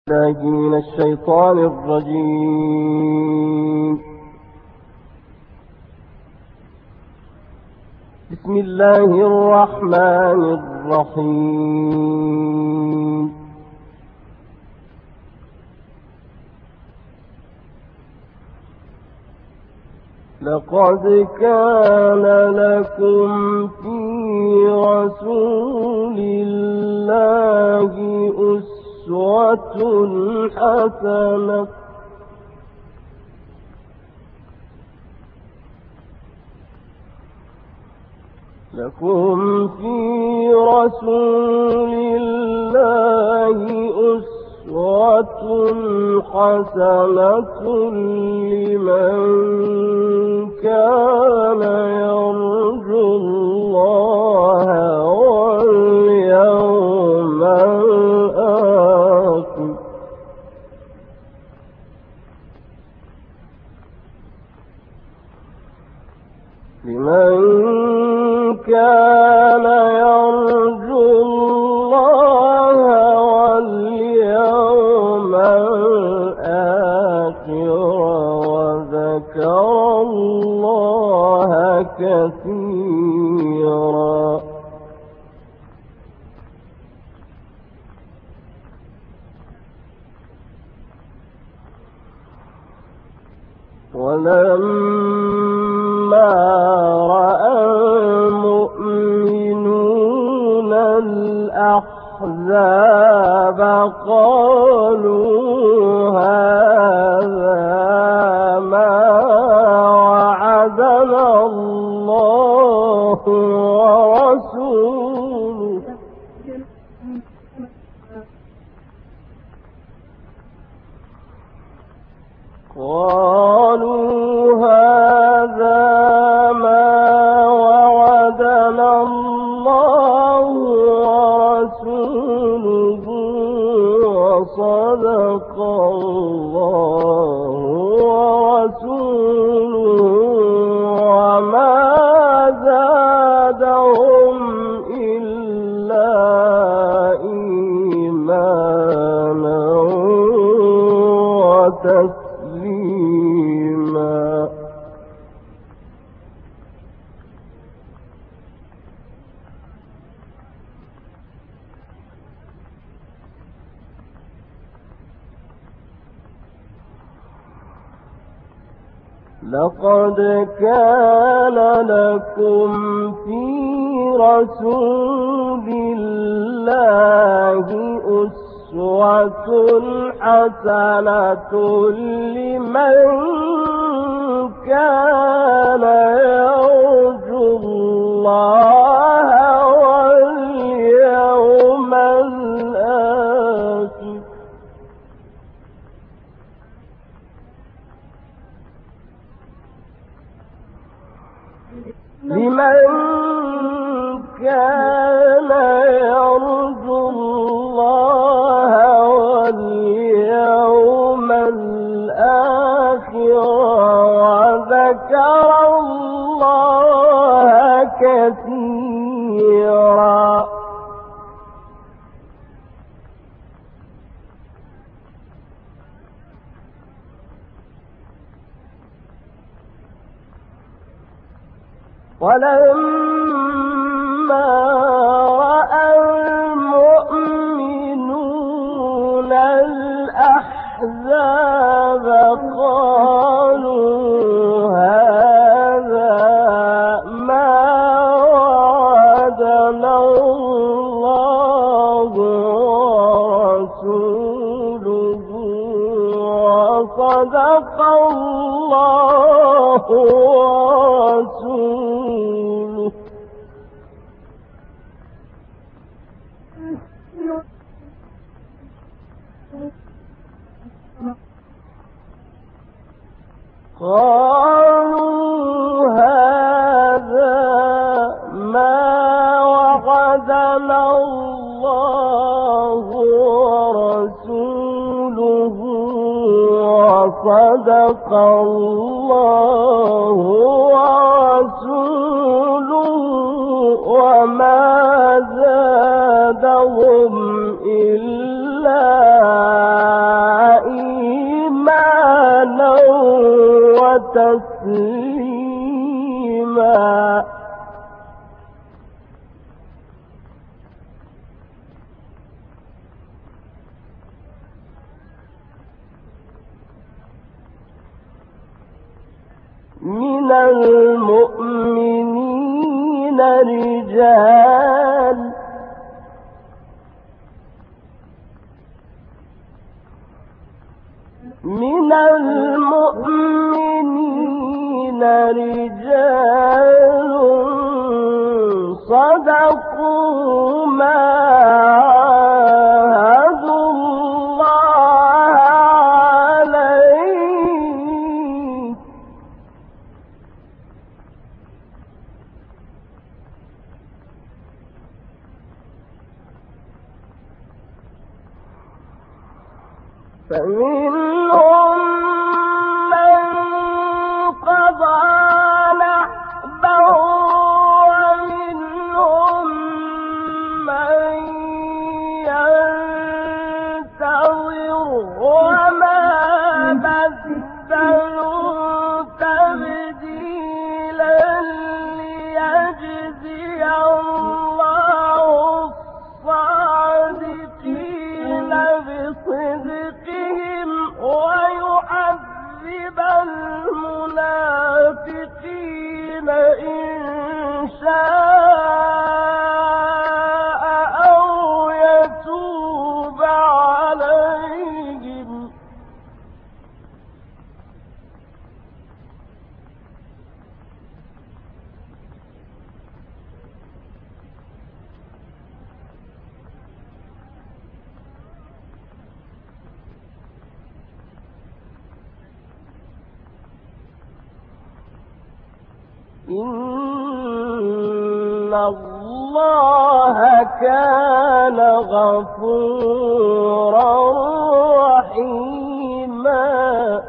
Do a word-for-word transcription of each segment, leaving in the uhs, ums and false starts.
الله من الشيطان الرجيم. بسم الله الرحمن الرحيم. لقد كان لكم في رسول الله أسوة حسنة لكم في رسول الله أسوة حسنة لمن كان يرجو الله واليوم الآخر لمن كان يرجو الله واليوم الآخر وذكر الله كثيرا. ولما رأى المؤمنون الأحزاب قالوا هذا ما وعدنا الله ورسوله قالوا هذا ما وعدنا الله ورسوله وصدق الله ورسوله وما زادهم إلا إيمانا وتسليما. لقد كان لكم في رسول الله أسوة حسنة لمن كان يرجو الله واليوم الآخر لمن كان يرجو الله واليوم الآخر وذكر الله كثيرا. ولما رأى المؤمنون الأحزاب قالوا هذا ما وعدنا الله ورسوله وصدق الله ورسوله قالوا هذا ما وعدنا الله ورسوله وصدق الله ورسوله وما زادهم إلا تسليما. من المؤمنين رجال من المؤمنين رجال صدقوا ما عاهدوا الله عليه فمنهم من قضى نحبه ومنهم من ينتظر وما بدلوا تبديلا ليجزي الله الصادقين بصدقهم ويعذب المنافقين إن شاء أو يتوب عليهم إن الله كان غفورا رحيما.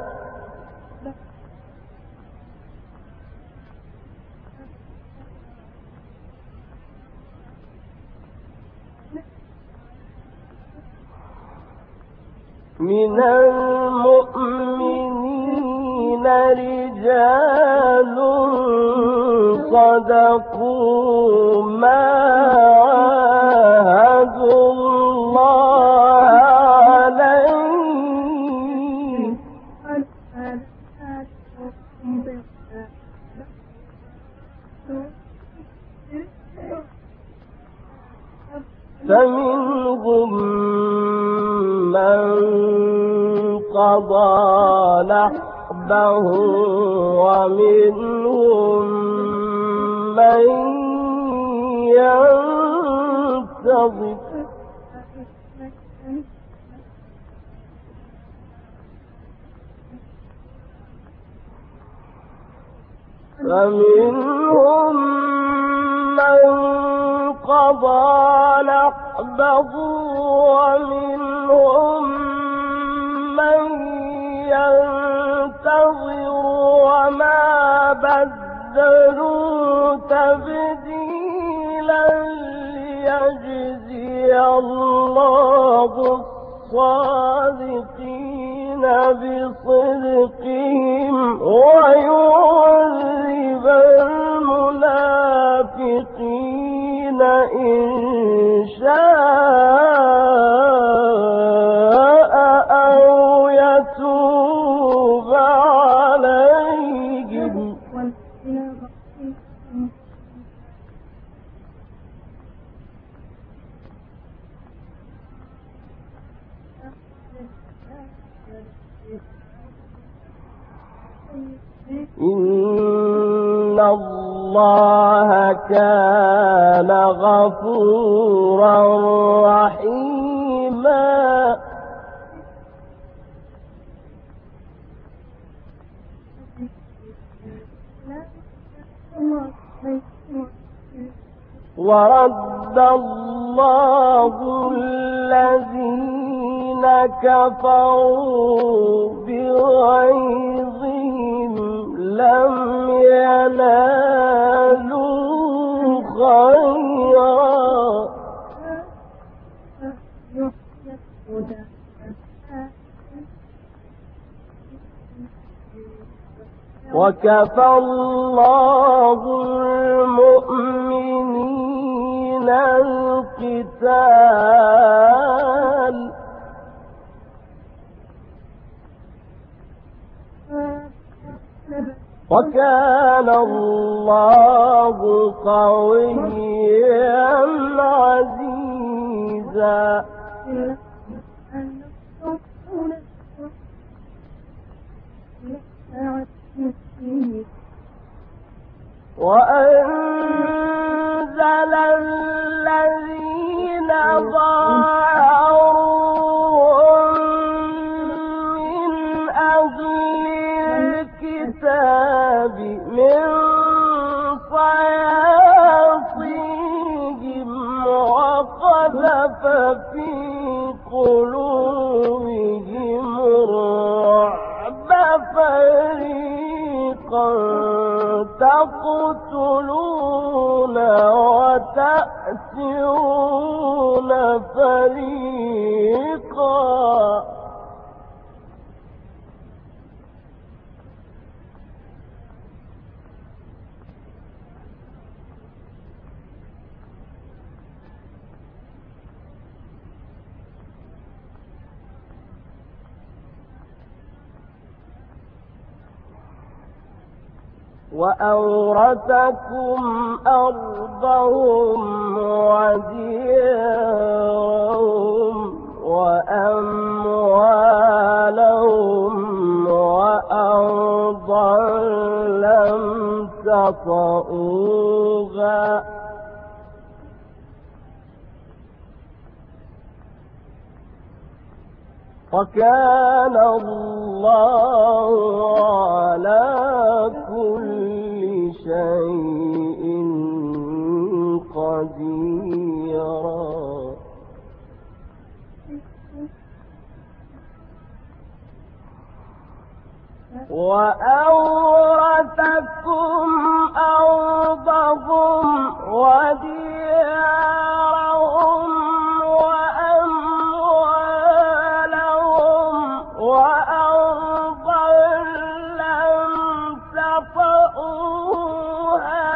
من المؤمنين رجال صدقوا ما عاهدوا الله عليه فمنهم من قضى نحبه ومنهم من ينتظر فمنهم من قضى نحبه ومنهم من ينتظر وما بدلوا تبديلا ليجزي الله الصادقين بصدقهم ويعذب المنافقين إن شاء أو يتوب عليهم إن الله كان غفورا رحيما. ورد الله الذين كفروا بغيظهم لم ينالوا خيرا وكفى الله المؤمنين القتال وكان الله قويا عزيزا وأنزل الذين ظاهروهم من أهل الكتاب من صياصيهم وقذف في قلوبهم الرعب فريقا تقتلون وتأسرون فريقا وأورثكم أرضهم وديارهم وأموالهم وأرضا لم تطئوها وكان الله على كل شيء قديرا وأورثكم أرضهم وديارهم وأموالهم وأرضا لم تطئوها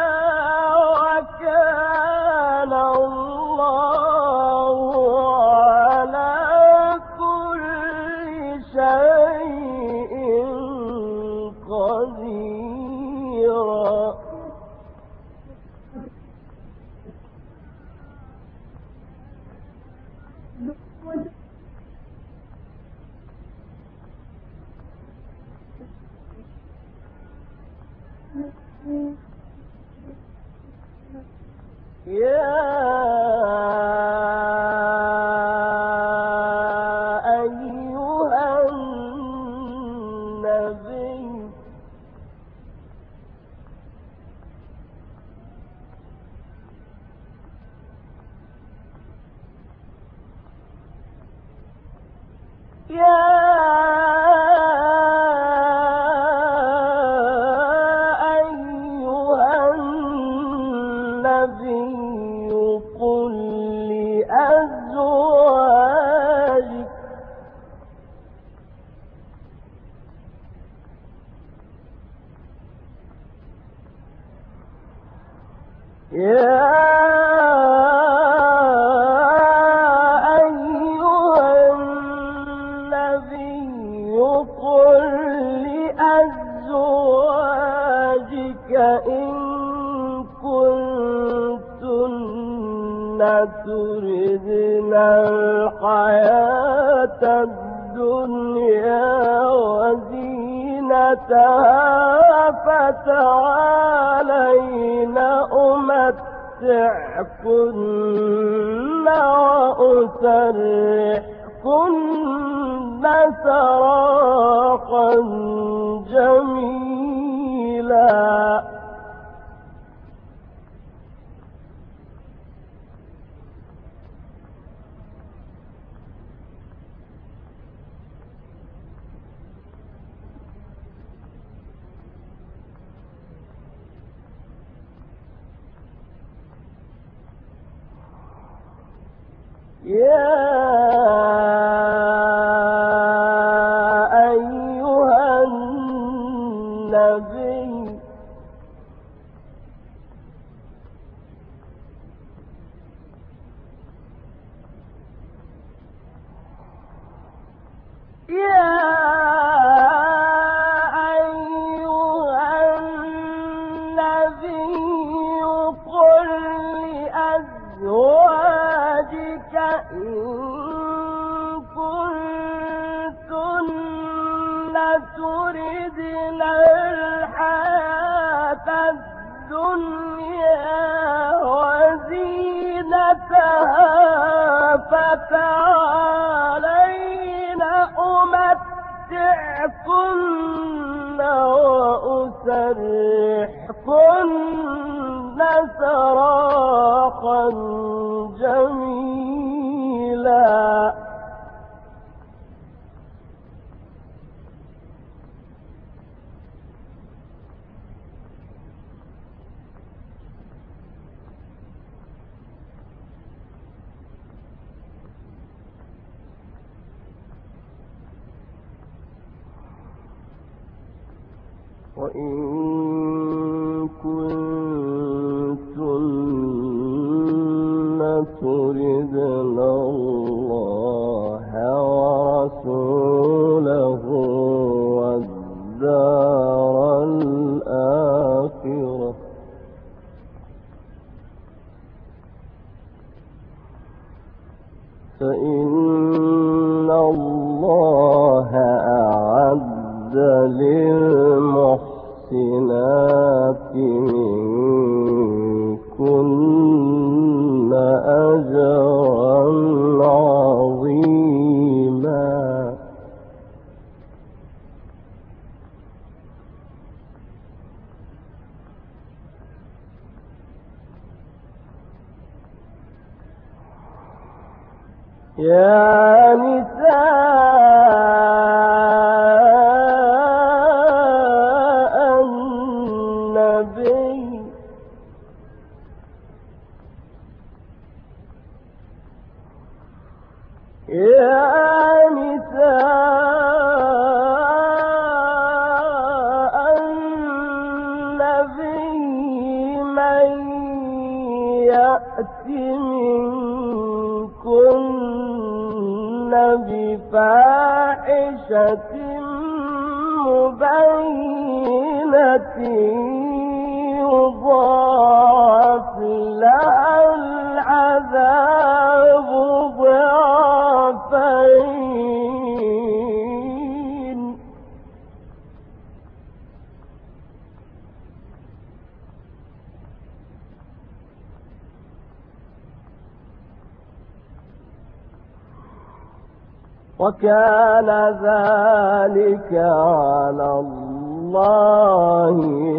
وكان الله على كل شيء قديرا يا أيها النبي يا يا أيها النبي قل لأزواجك إن كنتن تردن الحياة الدنيا وزينتها فتعالين أمتعكن وأسرحكن سراحا جميلا يا أيها النبي يا أيها النبي قل لأزواجك إن كنتن تردن الحياة الدنيا وزينتها فتعالين أمتعكن وأسرحكن سراحا جميلا. وإن كنتن تردن الله ورسوله والدار الآخرة فإن الله أعد للمحسنات منكن أجرا عظيما. يا نساء النبي يا نساء النبي من يأت منكن بفاحشة مبينة يضاعف لها العذاب ضعفين وكان ذلك على الله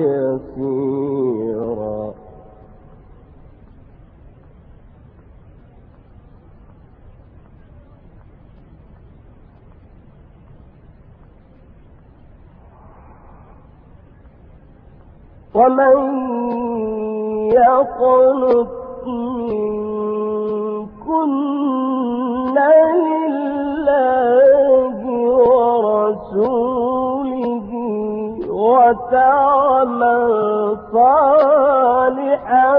يسيرا. ومن يقنط منكن لله ورسوله وتعمل صالحا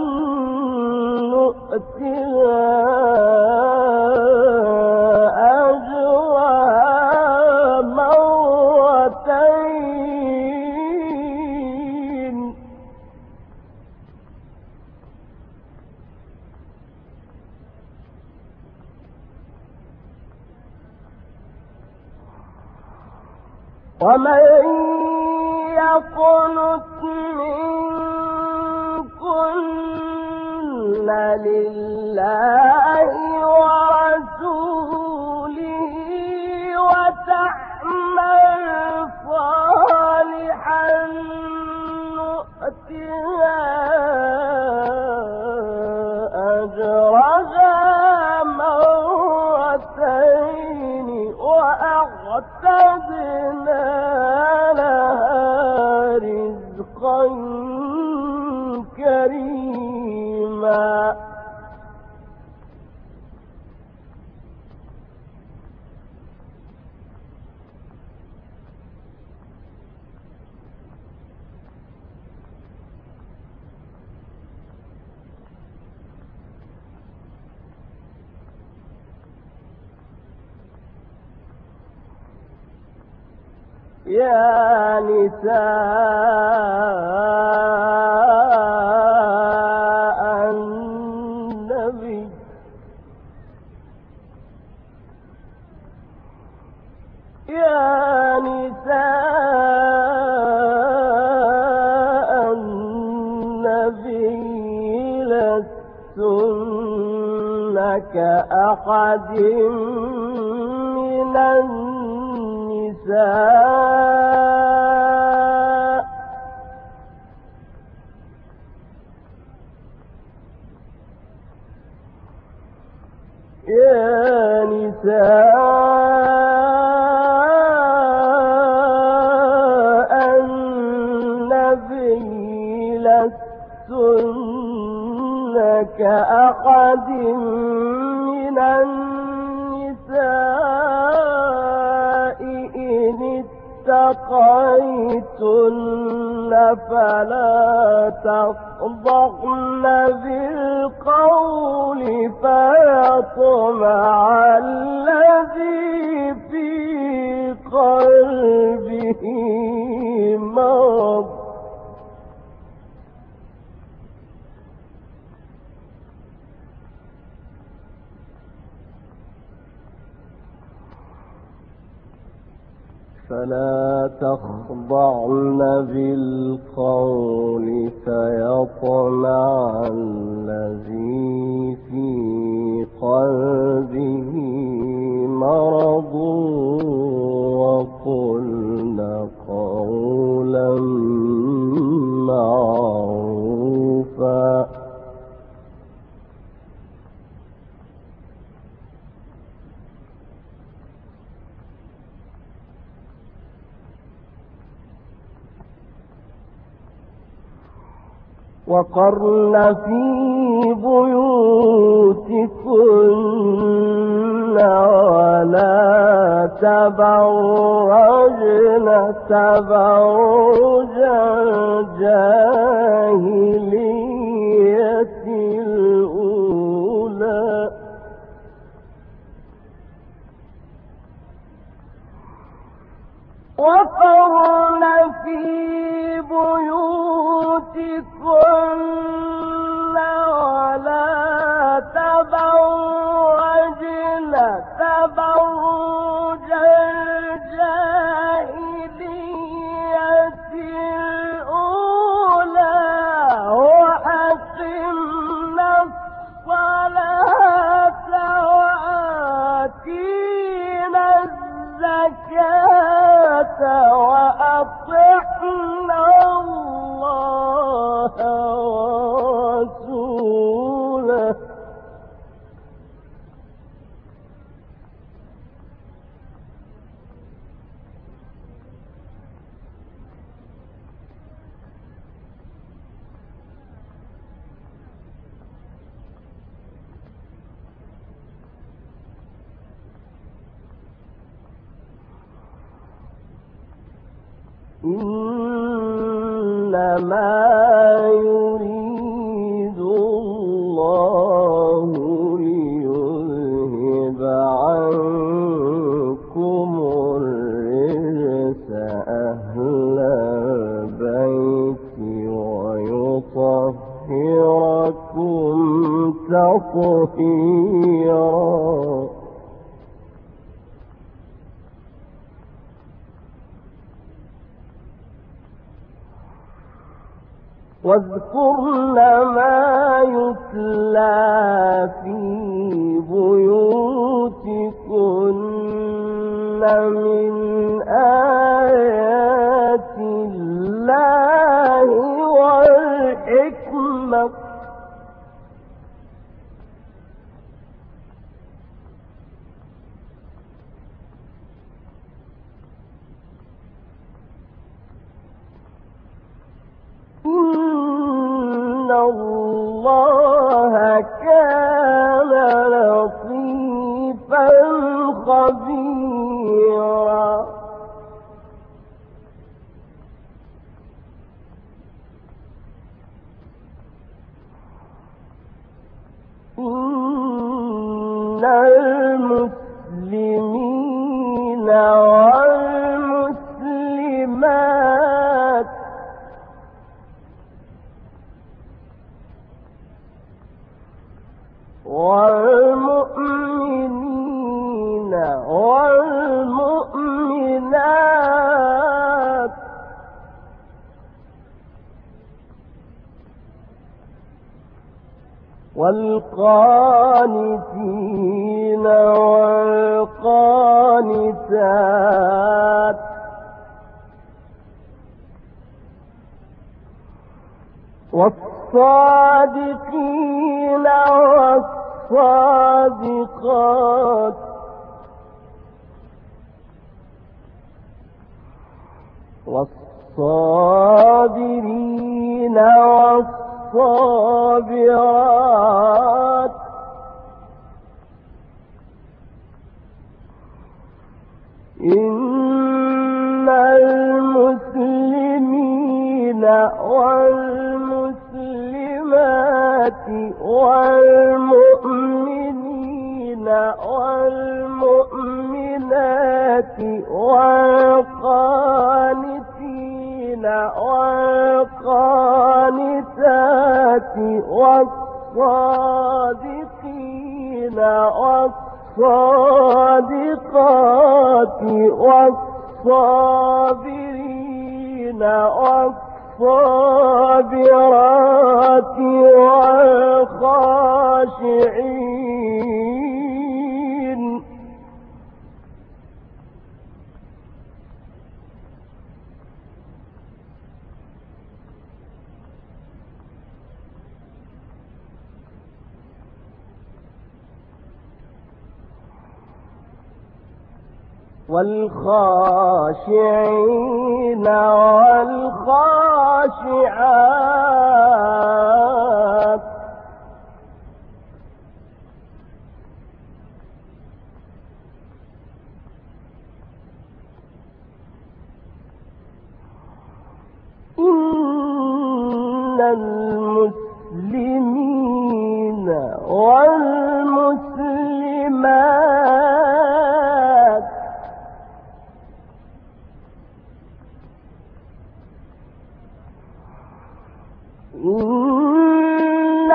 نؤتها أجرها مرتين ومن يقنط منكن لله ورسوله وتعمل صالحا نؤتها أجرها مرتين وأعتدنا لها رزقا كريما. يا نساء النبي يا نساء النبي لستن كأحد من النساء يا نساء النبي لستن كأحد من النساء إن اتقيتن فلا تخضعن بالقول فيطمع الذي في قلبه مرض فلا تخضعن بالقول فيطمع الذي في قلبه مرض وقلن قولا معروفا وقرن في بيوتكن ولا تبرجن تبرج الجاهلية الأولى وقرن في بيوتكن ولا تبرجن تبرج الجاهلية الأولى وأقمنا الصلاة وآتينا الزكاة وأطعنا الله ورسوله إنما يريد الله ليذهب عنكم الرجس أهل البيت ويطهركم تطهيرا واذكرن ما يتلى في بيوتكن من آيات الله والحكمة إن الله كان لطيفا خبيرا إن المسلمين والمسلمات والقانتين والقانتات والصادقين والصادقات والصابرين والصابرات إن المسلمين والمسلمات والمؤمنين والمؤمنات والقانتين والقانتات والصادقين والصادقات والصابرين والصابرات والخاشعين والخاشعين والخاشعات إن المسلمين والمسلمات إن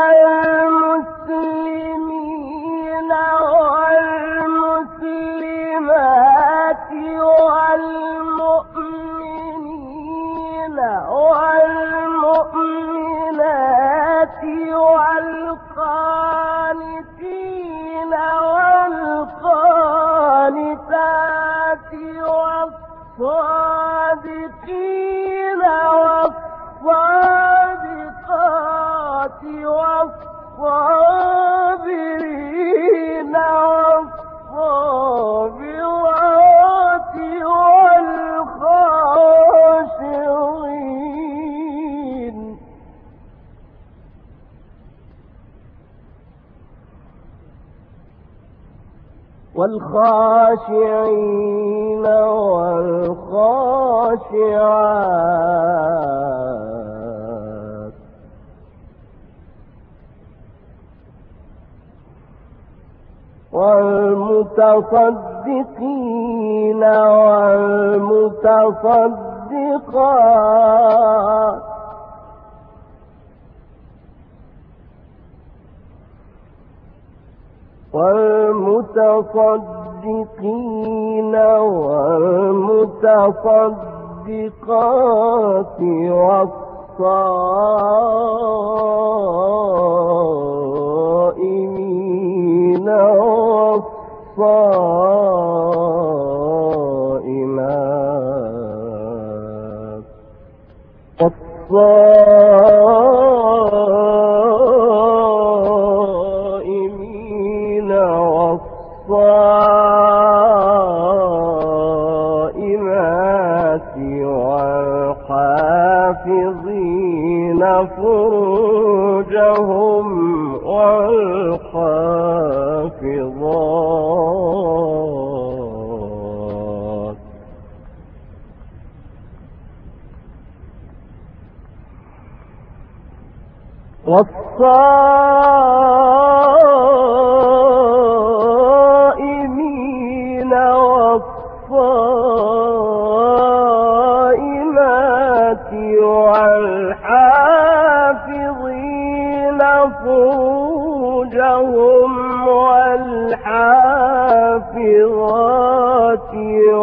المسلمين والمسلمات والمؤمنين والمؤمنات والقانتين والقانتات والصادقين والصادقات والصابرين والصابرات والخاشعين والخاشعين والخاشعات والمتصدقين والمتصدقات والمتصدقين والمتصدقات والصائمين والصائمات والصائمين والصائمات والحافظين فروجهم والحافظات والصائمين والصائمات والحافظين فروجهم والحافظات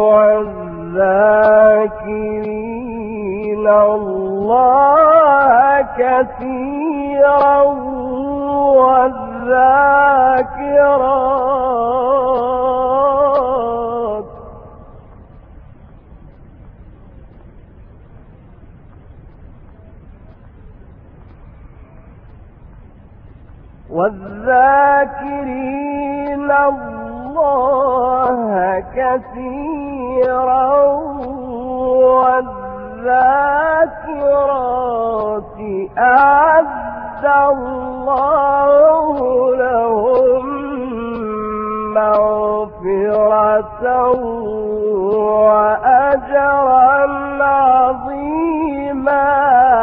والذاكرين الله كثيرا والذاكرات والذاكرات والذاكرين الله كثيرا والذاكرات أعد الله لهم مغفرة وأجرا عظيما.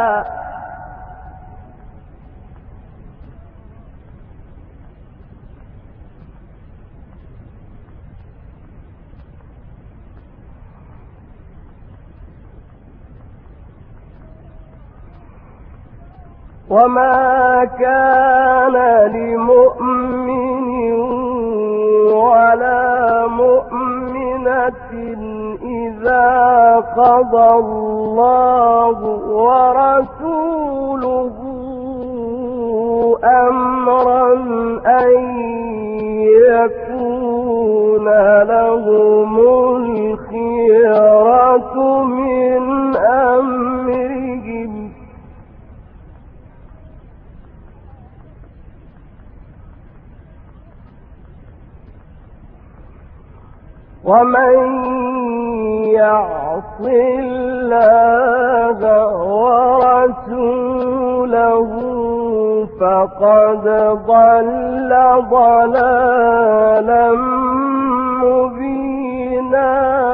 وما كان لمؤمن ولا مؤمنة إذا قضى الله ورسوله أمرا أن يكون لهم الخيرة من أمرهم ومن يعص الله ورسوله فقد ضل ضلالا مبينا.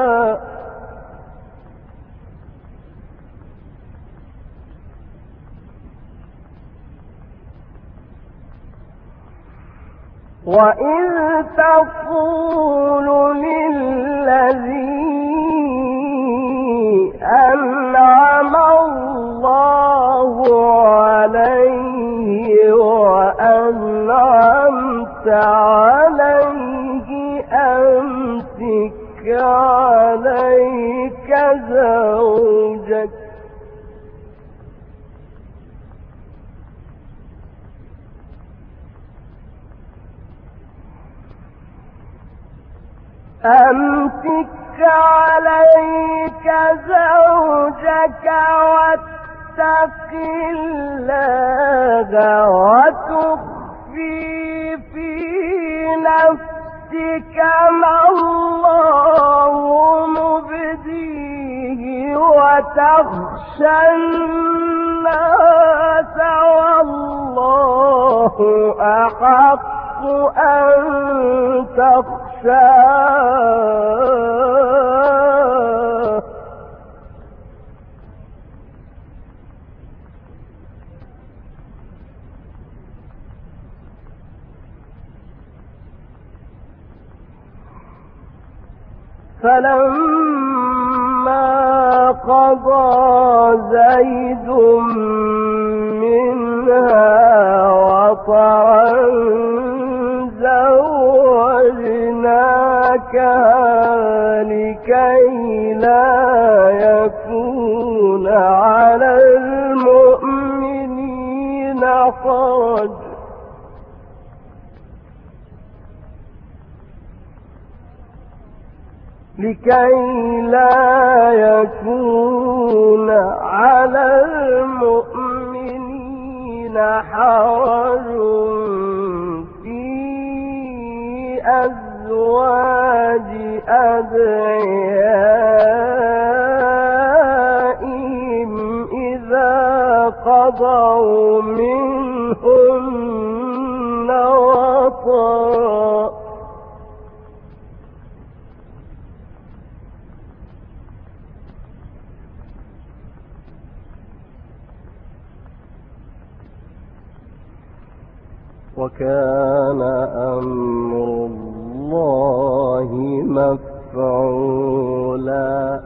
وإذ تقول للذي أنعم الله عليه وأنعمت عليه أمسك عليك زوجك أمسك عليك زوجك واتق الله وتخفي في نفسك ما الله مبديه وتخشى الناس والله أحق أن تخشاه. فلما قضى زيد منها وطرا زوجناكها لكي لا يكون على المؤمنين حرج لكي لا يكون على المؤمنين حرج في أزواج أدعيائهم إذا قضوا منهن وطرا وكان أمر الله مفعولا.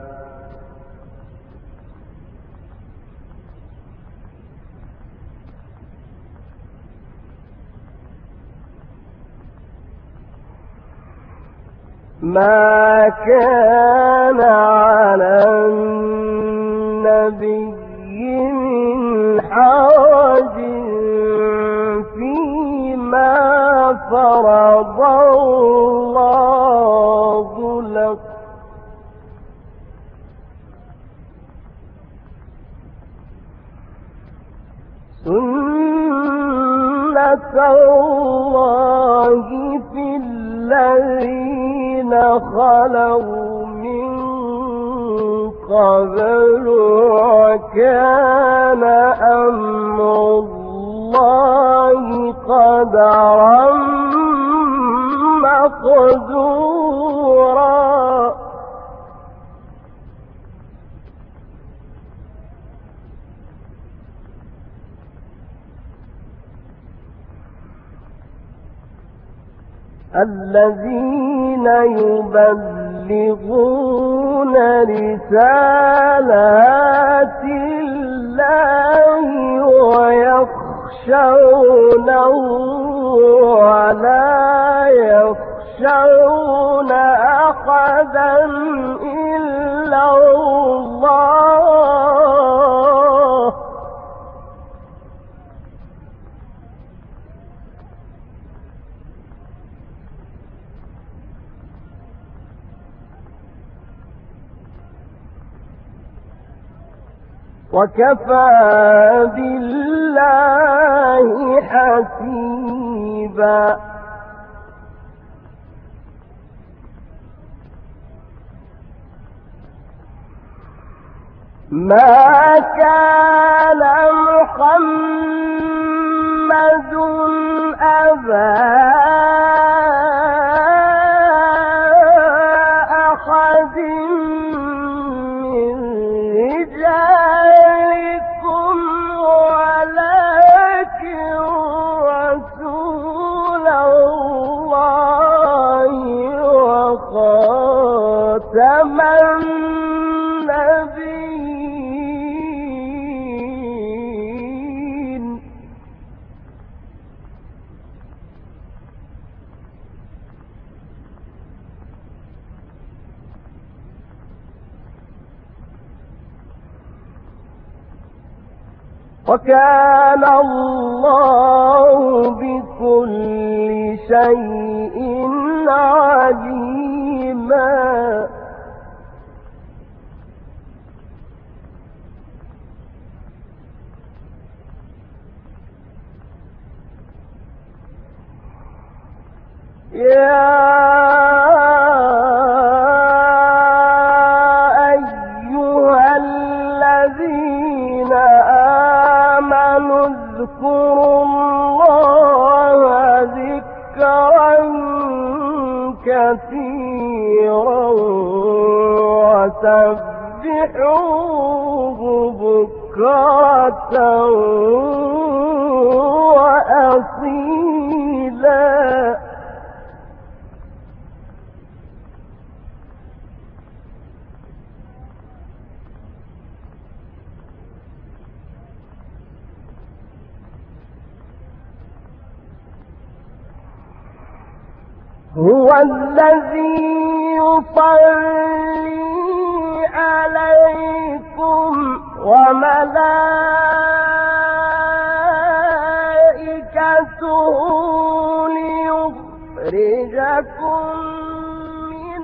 ما كان على النبي من حرج فيما الله في الذين خلوا من قبل وكان أمر الله قدرا مقدورا. الذين يبلغون رسالات الله ويخشونه ولا يخشون أحدا إلا الله. وكفى بالله حسيبا. ما كان محمد أبا أحد من رجالكم ولكن رسول الله وخاتم النبيين. وكان الله بكل شيء عليما. يا أيها الذين آمنوا اذكروا الله ذكرا كثيرا وسبحوه بكرة وأصيلا. هو الذي يصلي عليكم وملائكته ليخرجكم من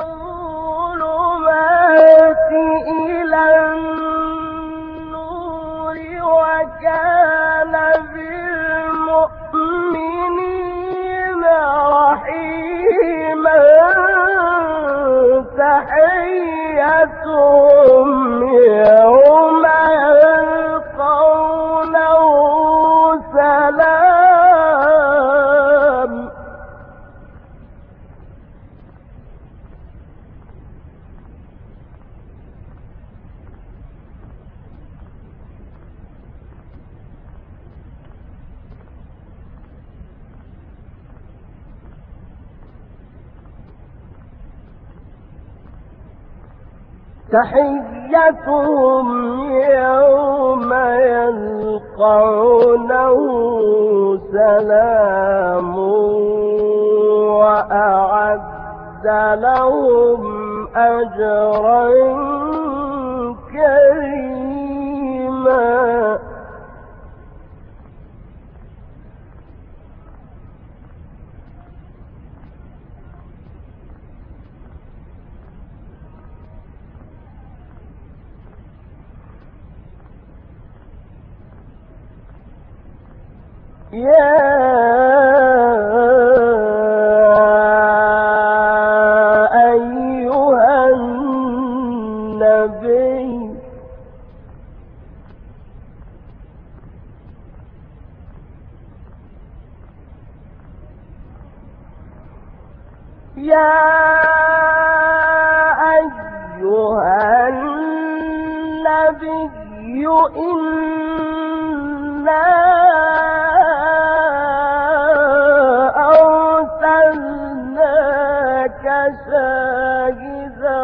الظلمات إلى النور وكان بالمؤمنين رحيما. تحيتهم يوم يلقونه سلام. تحيتهم يوم يلقونه سلام وأعد لهم أجرا كريما. يا النبي يا أيها النبي إنا أرسلناك شاهدا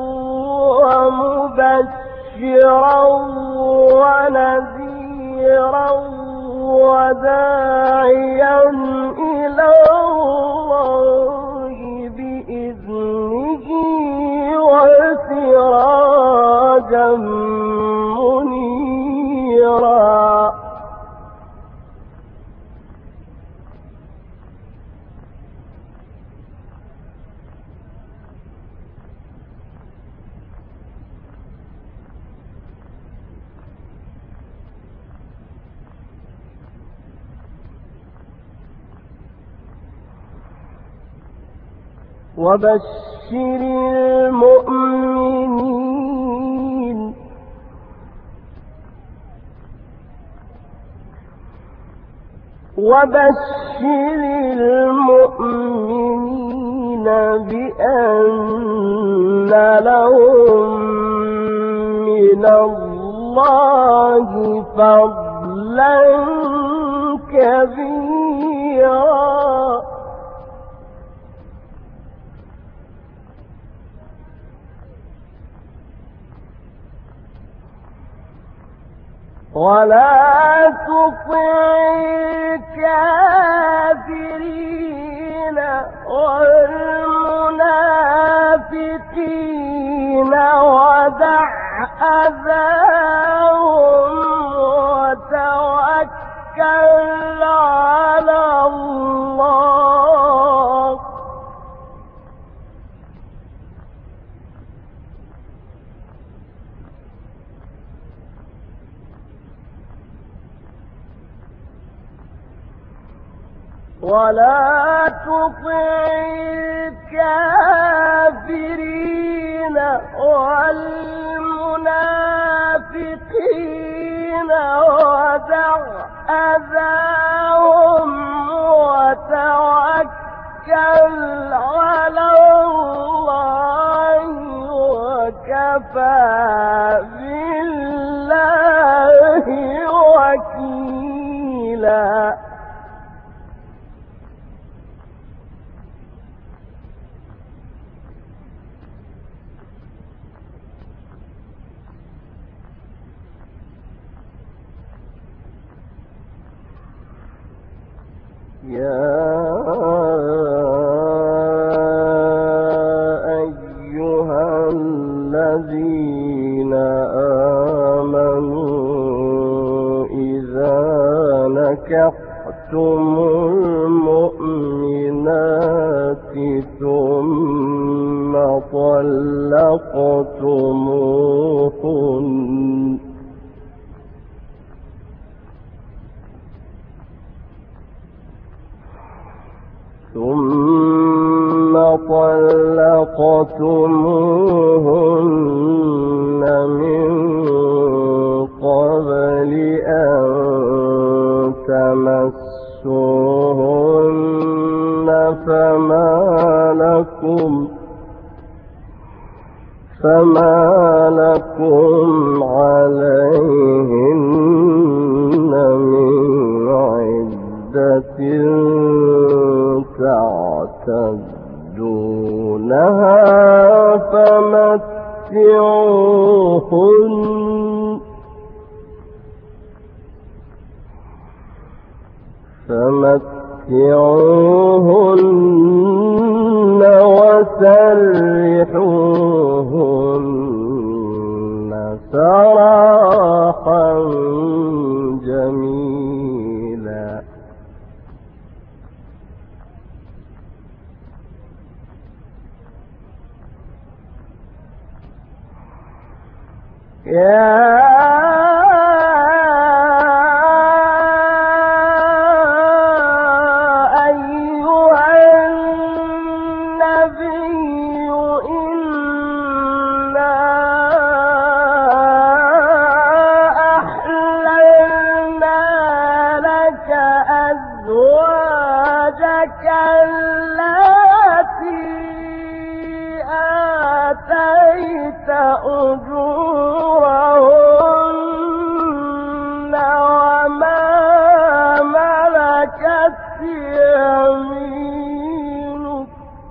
ومبشرا ونذيرا وداعيا إلى الله بإذنه وسراجا منيرا وبشر المؤمنين وبشر المؤمنين بأن لهم من الله فضلا كبيرا ولا تطع الكافرين والمنافقين ودع أذاهم وتوكل على الله ولا تطع الكافرين والمنافقين ودع أذاهم وتوكل على الله وكفى بالله وكيلا يا أيها الذين آمنوا إذا نكحتم المؤمنات ثم طلقتموهن ثم طلقتموهن من قبل أن تمسوهن فما لكم فما لكم عليهن من عدة تعتدونها فمتعوهن فمتعوهن وسرحوهن سراحا جميلا يا أيها النبي إنا أجورهن وما ملكت يمينك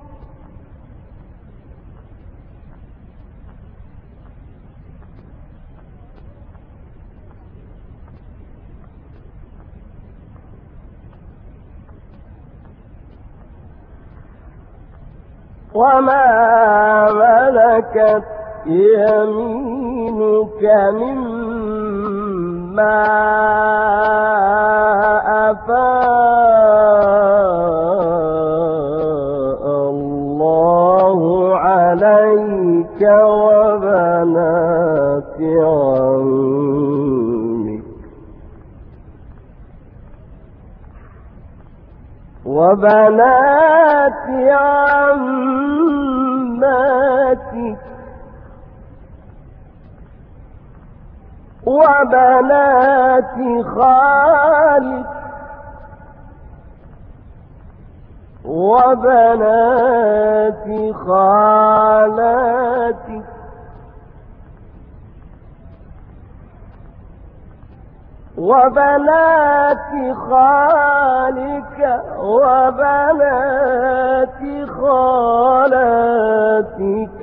وما ملكت يمينك مما أفاء الله عليك وبنات عمك وبنات عماتك وبنات خالك وبنات خالاتك وبنات خالك وبنات خالاتك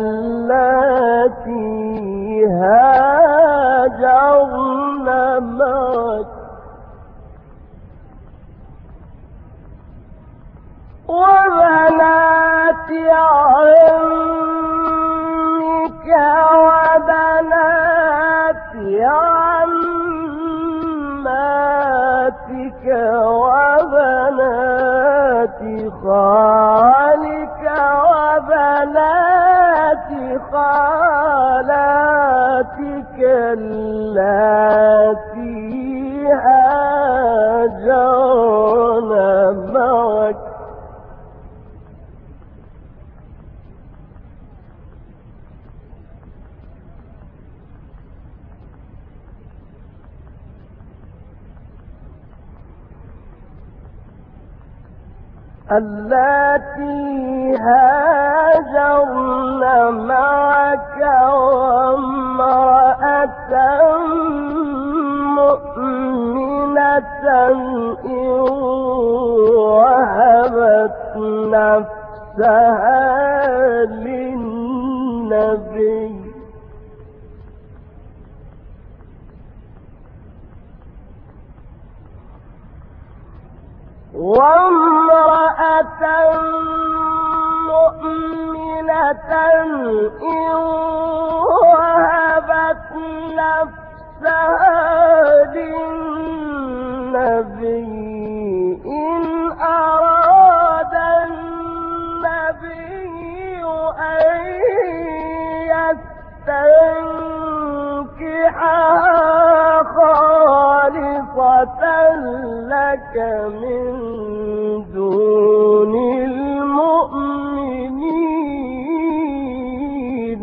اللاتي هاجرن معك وبنات عمك وبنات عماتك وبنات خالك وبنات خالاتك اللاتي هاجرن معك اللاتي هاجرن معك وامرأة مؤمنة إن وهبت نفسها للنبي وامرأة مؤمنة إن وهبت نفسها للنبي إن أراد النبي أن يستنكحها خالصة لك من دون المؤمنين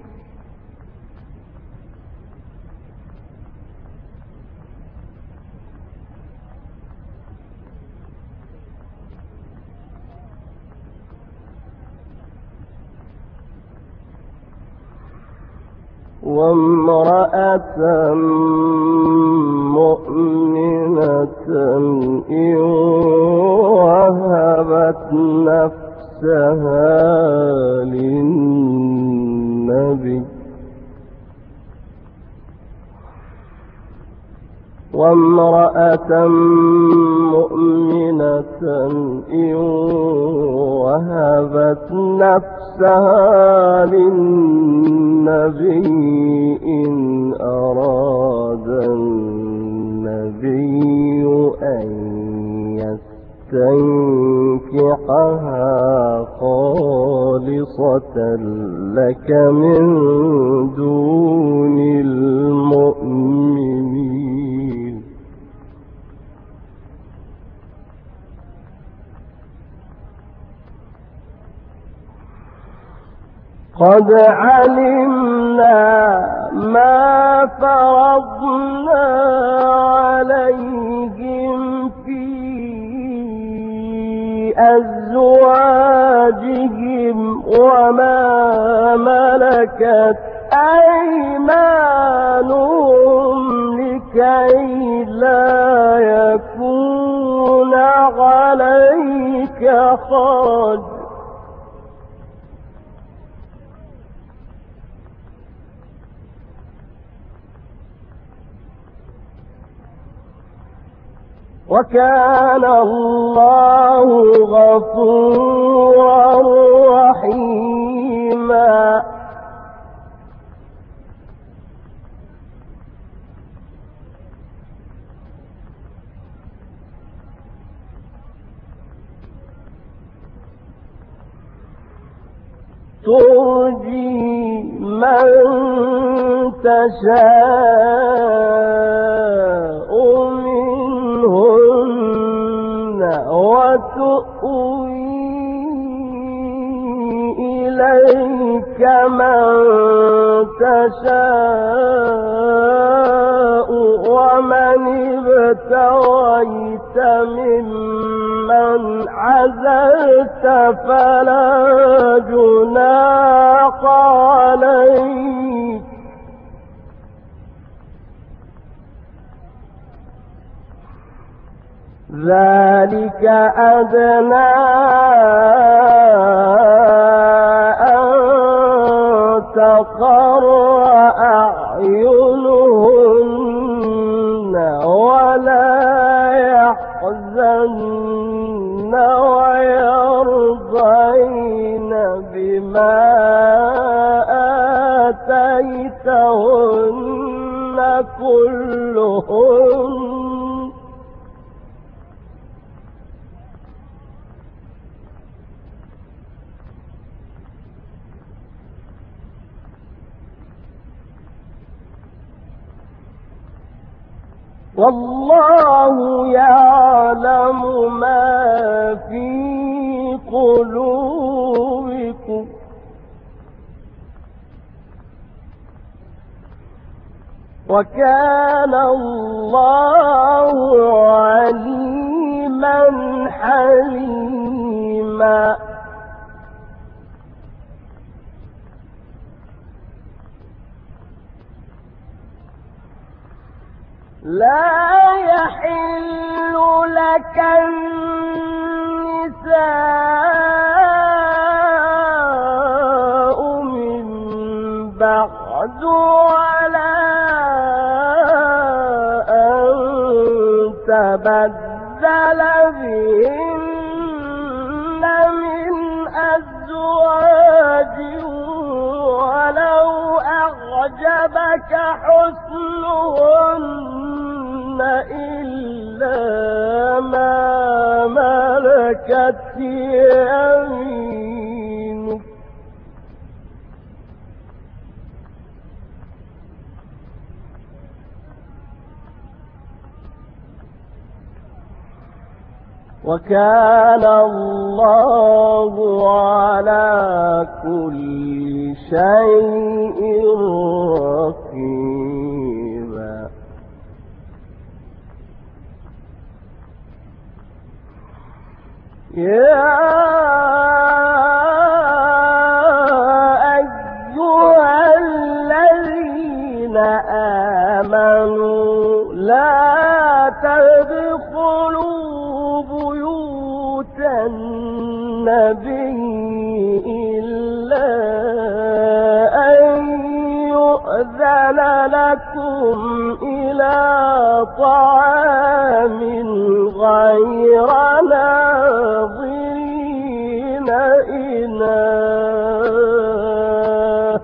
وامرأة مؤمنة إن وهبت نفسها للنبي وامرأة مؤمنة إن وهبت نفسها للنبي إن أراد النبي أن يستنكحها خالصة لك من دون المؤمنين قد علمنا ما فرضنا عليهم في أزواجهم وما ملكت أيمانهم لكي لا يكون عليك حرج وكان الله غفورا رحيما. ترجي من تشاء منهن وتؤوي إليك من تشاء ومن ابتغيت ممن عزلت فلا جناح عليك ذلك أدنى أن تقر أعينهن ولا يحزن ويرضين بما آتيتهن كلهن والله يعلم ما في قلوبكم وكان الله عليما حليما. لا يحل لك النساء من بعد ولا أن تبدل بهن من أزواج ولو أعجبك حسنهن إلا ما ملكت يمينك وكان الله على كل شيء رقيبا. يا أيها الذين آمنوا لا تدخلوا بيوت النبي إلا أن يؤذن لكم إلى طعام غير ناظرين إناه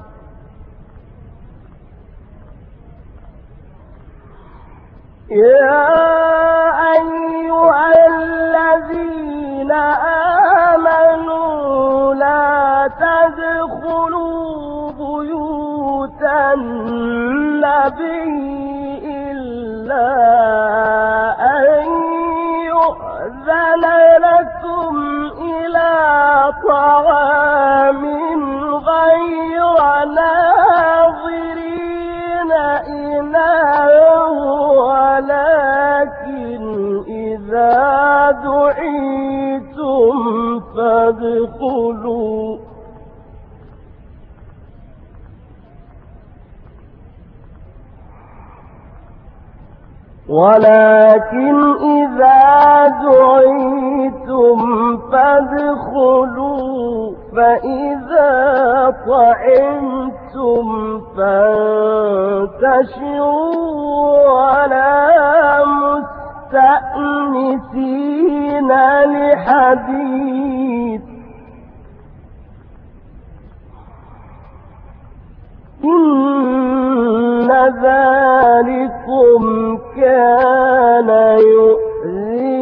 يا أيها الذين آمنوا لا تدخلوا بيوت النبي إلا أن يؤذن لكم إلى طعام غير ناظرين إناه ولكن إذا دعيتم فادخلوا ولكن إذا دعيتم فادخلوا فإذا طعمتم فانتشروا ولا مستأنسين لحديث إن ذلكم كان يؤذي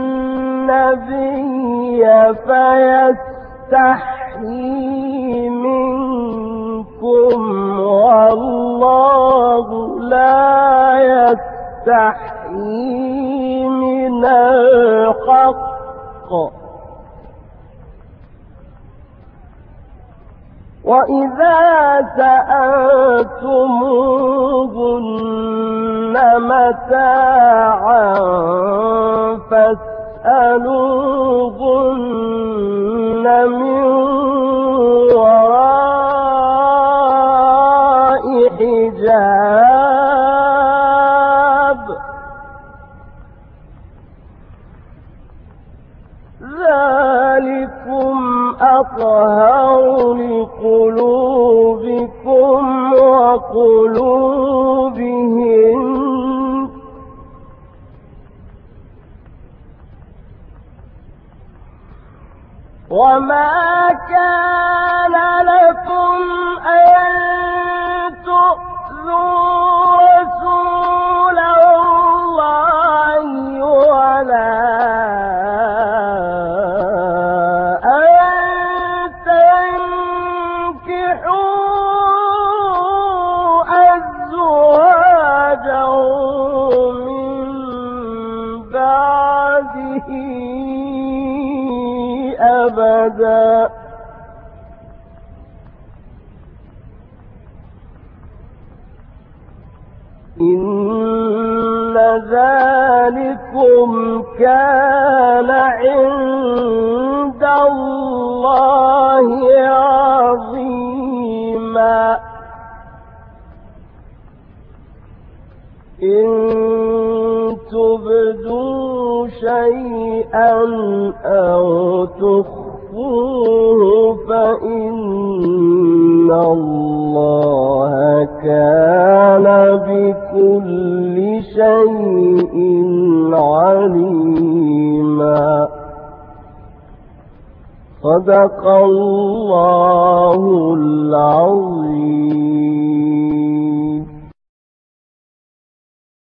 النبي فيستحيي منكم والله لا يستحيي من الحق وإذا سألتموهن متاعا فاسألوهن من وراء حجاب ذلكم أطهر لقلوبكم وقلوبهم وما كان لكم أن تؤذوا رسول الله ولا أبدا إن ذلكم كان عند الله عظيما إن تبدوا شيئا أو تخفوه فإن الله كان بكل شيء عليما صدق الله العظيم.